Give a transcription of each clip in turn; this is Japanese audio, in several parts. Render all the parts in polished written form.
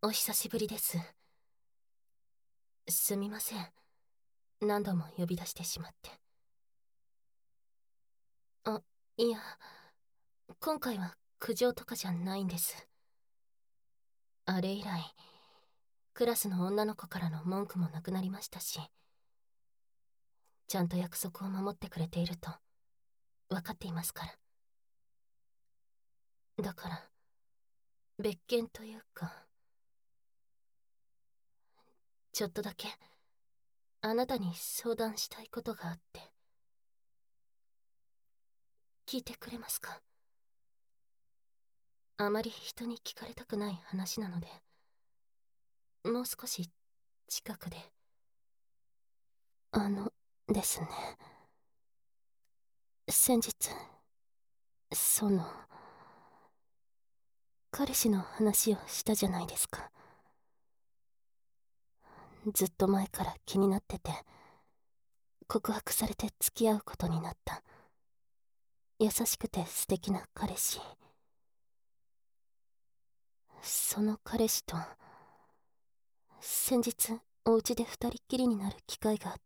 お久しぶりです。すみません。何度も呼び出してしまって。あ、いや、今回は苦情とかじゃないんです。あれ以来、クラスの女の子からの文句もなくなりましたし、ちゃんと約束を守ってくれていると分かっていますから。だから、別件というか、ちょっとだけ、あなたに相談したいことがあって、聞いてくれますか？あまり人に聞かれたくない話なので、もう少し近くで。ですね。先日、彼氏の話をしたじゃないですか。ずっと前から気になってて、告白されて付き合うことになった。優しくて素敵な彼氏。その彼氏と、先日、お家で二人っきりになる機会があって、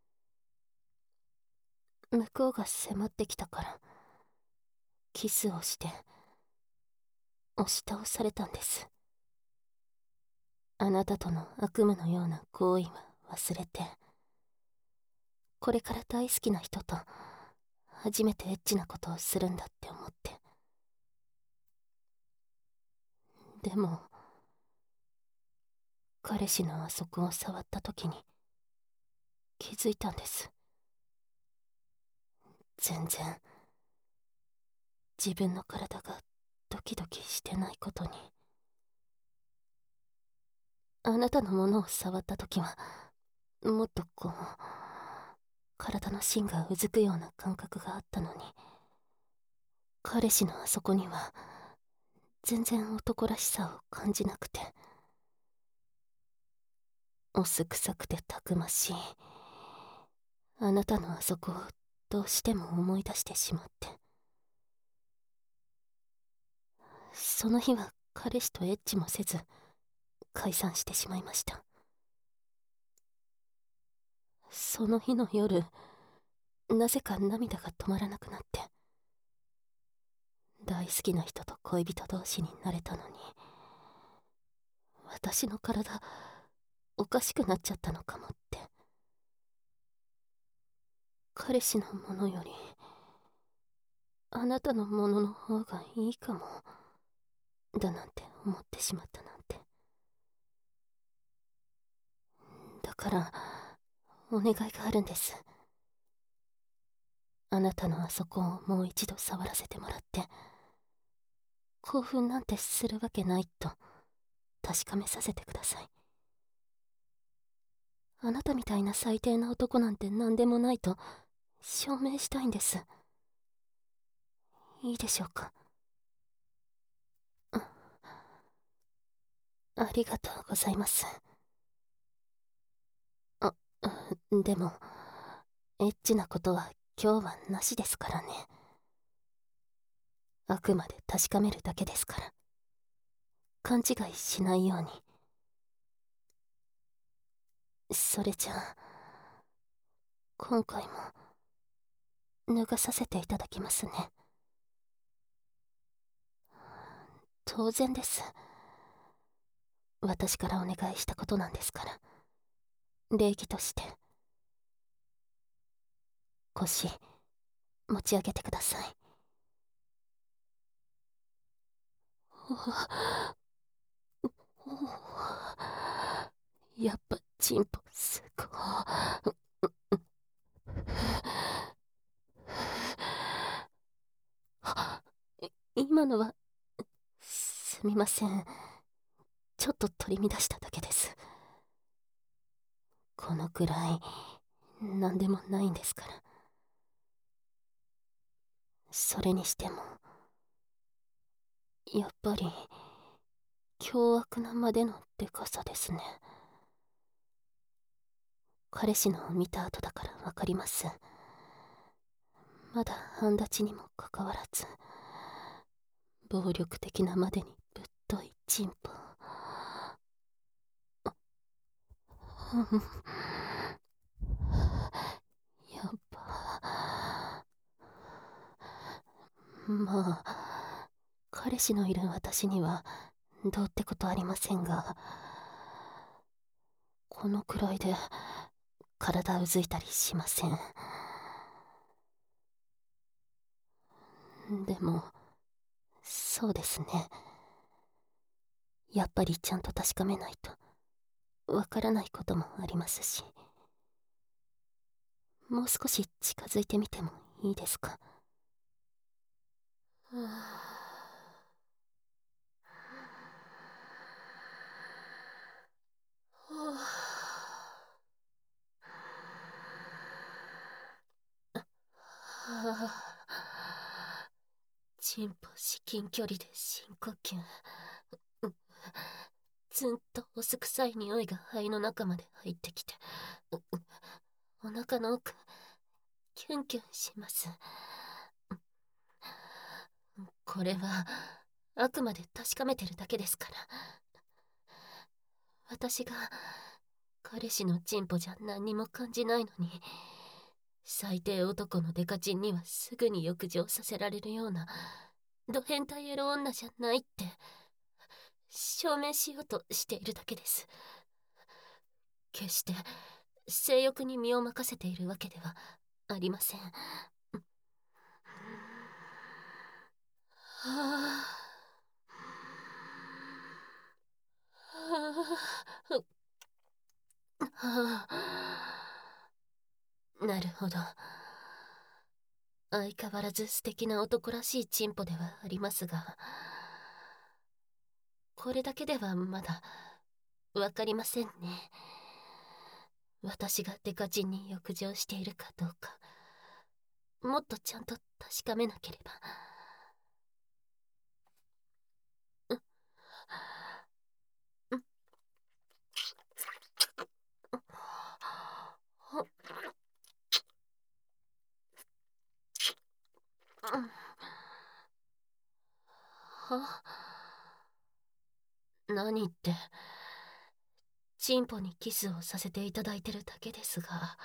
向こうが迫ってきたから、キスをして、押し倒されたんです。あなたとの悪夢のような行為は忘れて、これから大好きな人と、初めてエッチなことをするんだって思って。でも、彼氏のあそこを触った時に、気づいたんです。全然、自分の体がドキドキしてないことに。あなたのものを触った時は、もっと体の芯がうずくような感覚があったのに、彼氏のあそこには、全然男らしさを感じなくて。おすくさくてたくましい、あなたのあそこをどうしても思い出してしまって。その日は彼氏とエッチもせず、解散してしまいました。その日の夜、なぜか涙が止まらなくなって。大好きな人と恋人同士になれたのに、私の体、おかしくなっちゃったのかもって。彼氏のものより、あなたのものの方がいいかも、だなんて思ってしまったなんて。だから、お願いがあるんです。あなたのあそこをもう一度触らせてもらって、興奮なんてするわけないと確かめさせてください。あなたみたいな最低な男なんて何でもないと証明したいんです。いいでしょうか？ありがとうございます。あ、でも、エッチなことは今日はなしですからね。あくまで確かめるだけですから。勘違いしないように。それじゃあ、今回も脱がさせていただきますね。当然です。私からお願いしたことなんですから。礼儀として。腰、持ち上げてください。やっぱチンポすごい。今のは、すみません。ちょっと取り乱しただけです。このくらい、なんでもないんですから。それにしても、やっぱり、凶悪なまでのでかさですね。彼氏のを見た後だからわかります。まだ半立ちにもかかわらず、暴力的なまでにぶっといチンポ。 やっぱまあ彼氏のいる私にはどうってことありませんが、このくらいで体うずいたりしません。でもそうですね、やっぱりちゃんと確かめないとわからないこともありますし、もう少し近づいてみてもいいですか？はあ、チンポ至近距離で深呼吸。ずんとお酢臭い匂いが肺の中まで入ってきて、お腹の奥キュンキュンします。これはあくまで確かめてるだけですから。私が彼氏のチンポじゃ何にも感じないのに、最低男のデカチンにはすぐに浴場させられるようなド変態エロ女じゃないって証明しようとしているだけです。決して性欲に身を任せているわけではありません。はあ、はあ、なるほど。相変わらず素敵な男らしいチンポではありますが、これだけではまだわかりませんね。私がデカチンに浴場しているかどうか、もっとちゃんと確かめなければ。は、何って、チンポにキスをさせていただいてるだけですが。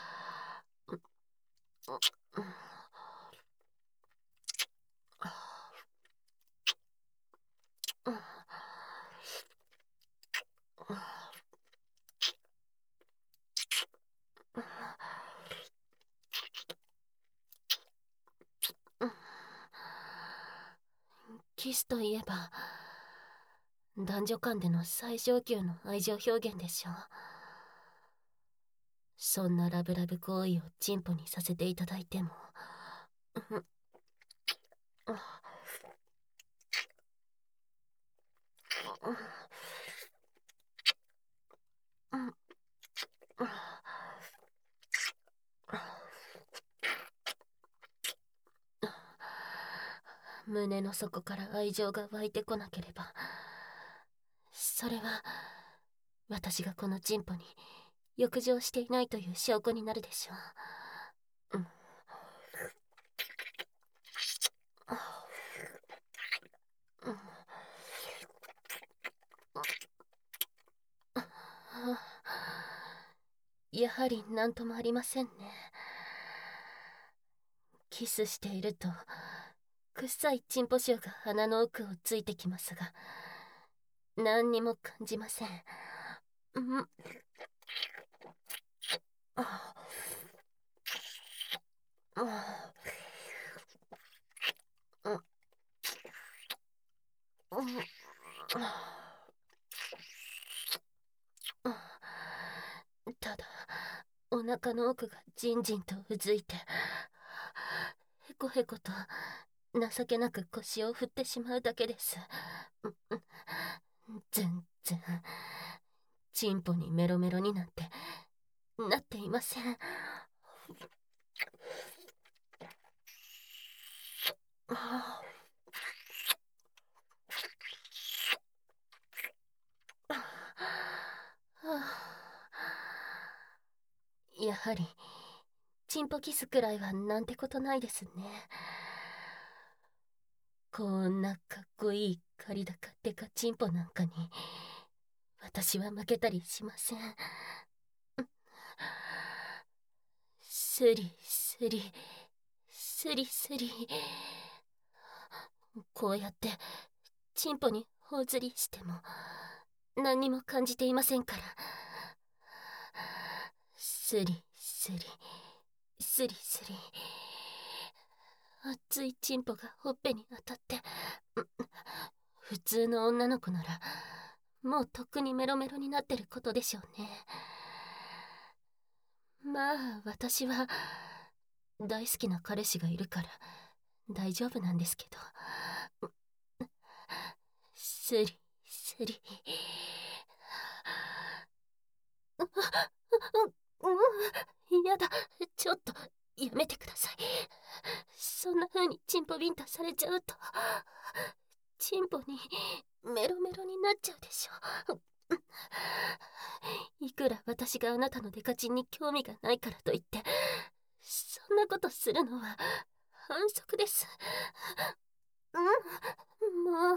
キスといえば男女間での最上級の愛情表現でしょう。そんなラブラブ行為をチンポにさせていただいても、胸の底から愛情が湧いてこなければ、それは私がこのチンポに浴場していないという証拠になるでしょう。やはり何ともありませんね。キスしていると臭いチンポ臭が鼻の奥をついてきますが、何にも感じません。ただお腹の奥がじんじんとうずいて、へこへこと情けなく腰を振ってしまうだけです。全然チンポにメロメロになんてなっていません。やはりチンポキスくらいはなんてことないですね。こんなかっこいい狩り高デカチンポなんかに私は負けたりしません。 スリスリスリスリ。こうやってチンポに頬ずりしても何にも感じていませんから。スリスリスリスリ。熱いチンポがほっぺに当たって、普通の女の子ならもうとっくにメロメロになってることでしょうね。まあ私は大好きな彼氏がいるから大丈夫なんですけど。スリスリ。やだ、ちょっとやめてください。そんな風にチンポビンタされちゃうとチンポにメロメロになっちゃうでしょ。いくら私があなたのデカチンに興味がないからといってそんなことするのは反則です。もう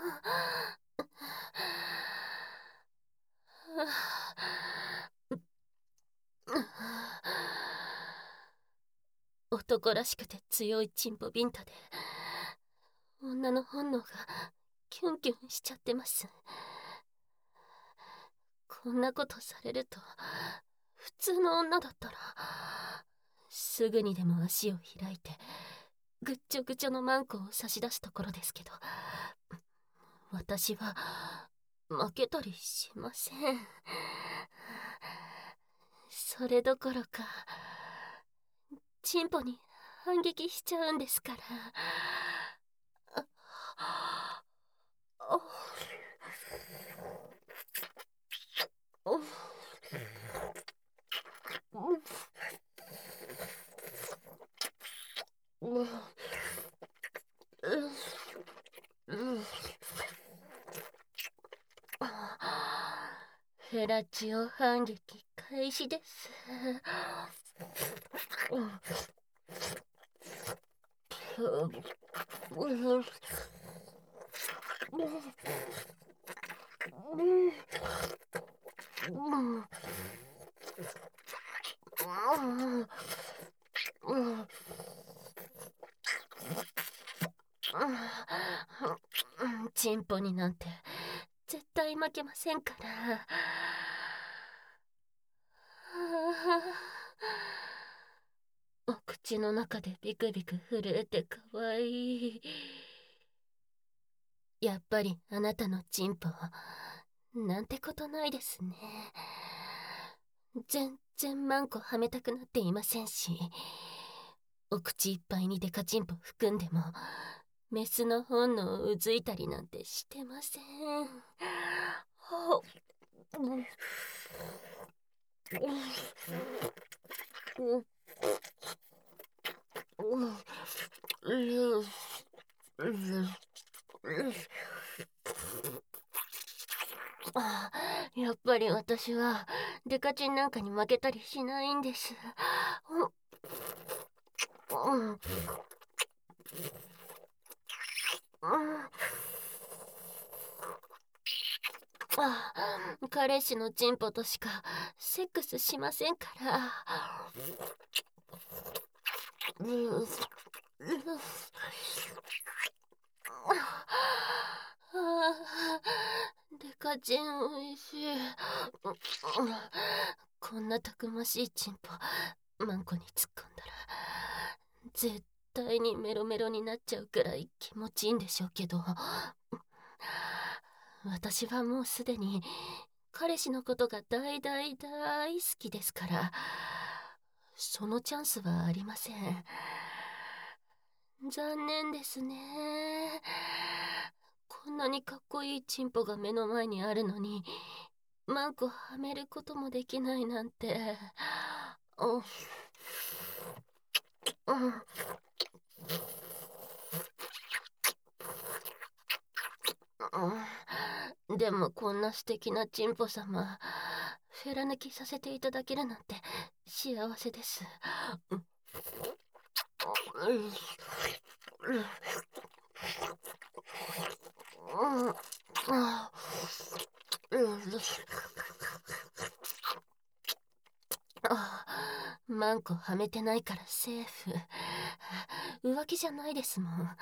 男らしくて強いチンポビンタで女の本能がキュンキュンしちゃってます。こんなことされると普通の女だったらすぐにでも足を開いてぐっちょぐちょのマンコを差し出すところですけど、私は負けたりしません。それどころかチンポに反撃しちゃうんですから。フェラチオ反撃開始です。チンポになんて絶対負けませんから。お口の中でビクビク震えてかわいい。やっぱりあなたのチンポなんてことないですね。全然マンコはめたくなっていませんし、お口いっぱいにデカチンポ含んでもメスの本能をうずいたりなんてしてません。やっぱり私はデカチンなんかに負けたりしないんです。彼氏のチンポとしかセックスしませんから。デカチンおいしい。こんなたくましいチンポマンコに突っ込んだら絶対にメロメロになっちゃうくらい気持ちいいんでしょうけど、私はもうすでに彼氏のことが大大大好きですからそのチャンスはありません。残念ですね。こんなにかっこいいチンポが目の前にあるのにマンコはめることもできないなんて。でもこんな素敵なチンポ様フェラ抜きさせていただけるなんて幸せです。 マンコはめてないからセーフ。浮気じゃないですもん。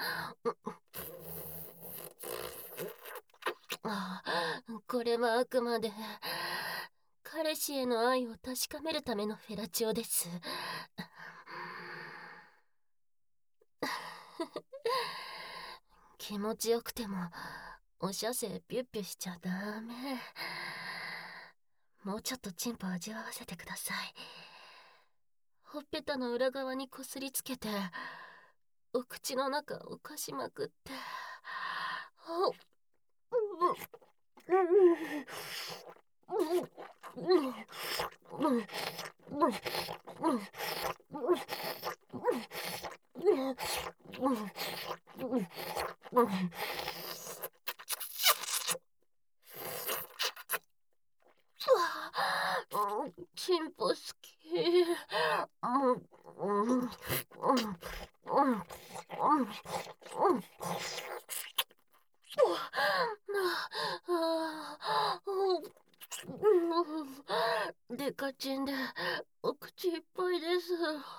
これはあくまで彼氏への愛を確かめるためのフェラチオです。気持ちよくてもお射精ピュッピュしちゃダメ。もうちょっとチンポ味わわせてください。ほっぺたの裏側にこすりつけてお口の中をかしまくって、チンポ好き。デカチンでお口いっぱいです。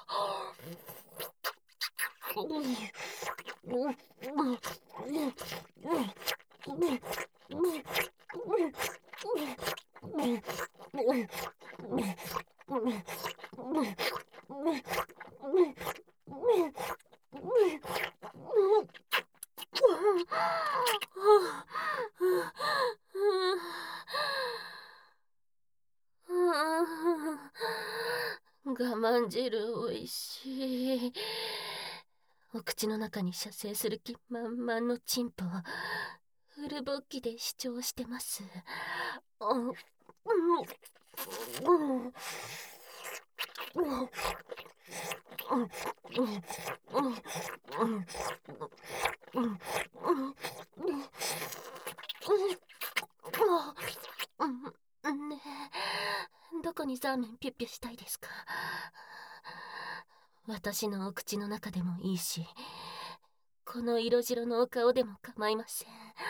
我慢汁おいしい。お口の中に射精する気満々のチンポをフル勃起で主張してます。ねえ、どこにザーメンピュッピュしたいですか？私のお口の中でもいいし、この色白のお顔でも構いません。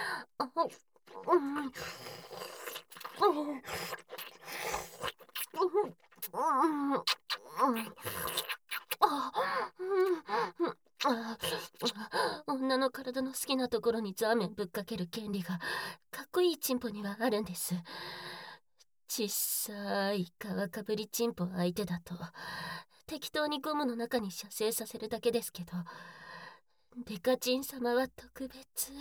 女の体の好きなところにザーメンぶっかける権利がかっこいいチンポにはあるんです。ちっさい皮かぶりチンポ相手だと適当にゴムの中に射精させるだけですけど、デカチン様は特別。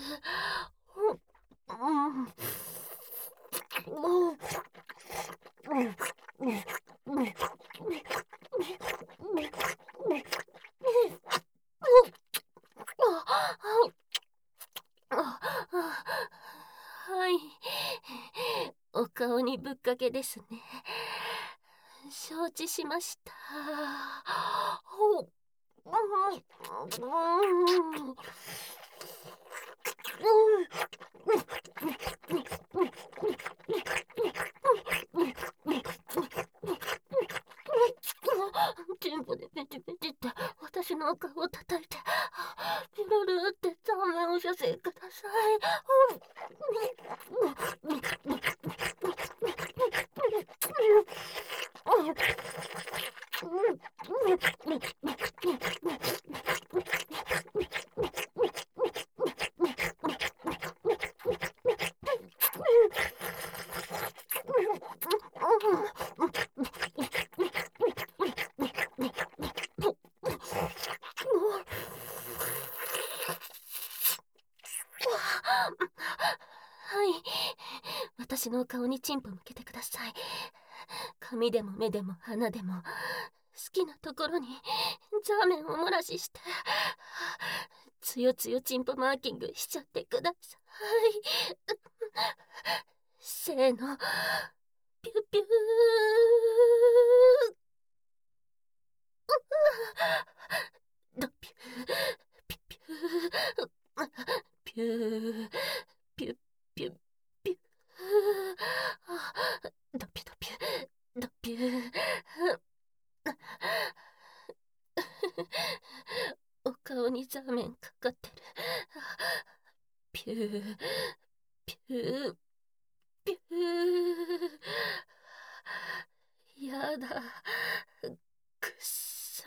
はい、お顔にぶっかけですね。承知しました。チンポでペチペチって私のお顔を叩いて、ピロルってザーメンを射精くださはい、私の顔にチンポ向けてください。髪でも目でも鼻でも好きなところにザーメンを漏らしして、つよつよチンポマーキングしちゃってください。せーの、ピュピュー。ドピュピュピュピュピュピュピュドピュドピュドピュ。お顔にザーメンかかってる。ピューピューピュー。やだ、くっ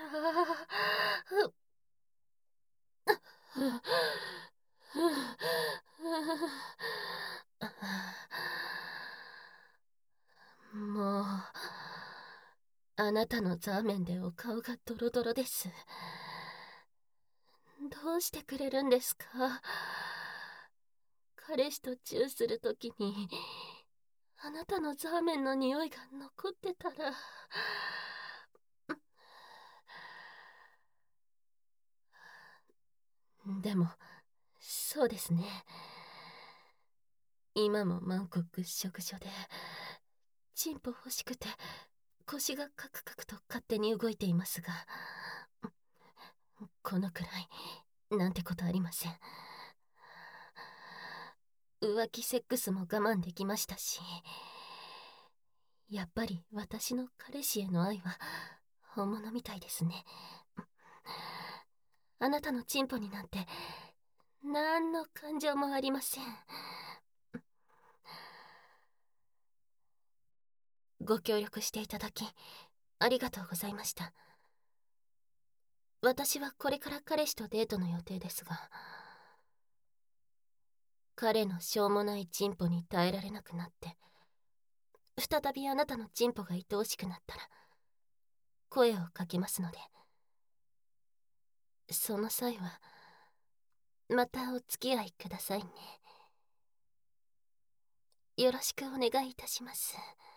もう、あなたのザーメンでお顔がドロドロです。どうしてくれるんですか？彼氏とチューするときに、あなたのザーメンの匂いが残ってたら。でも、そうですね。今も満国食所で、チンポ欲しくて、腰がカクカクと勝手に動いていますが、このくらい、なんてことありません。浮気セックスも我慢できましたし、やっぱり私の彼氏への愛は本物みたいですね。あなたのチンポになんて何の感情もありません。ご協力していただきありがとうございました。私はこれから彼氏とデートの予定ですが、彼のしょうもないチンポに耐えられなくなって再びあなたのチンポが愛おしくなったら声をかけますので、その際はまたお付き合いくださいね。よろしくお願いいたします。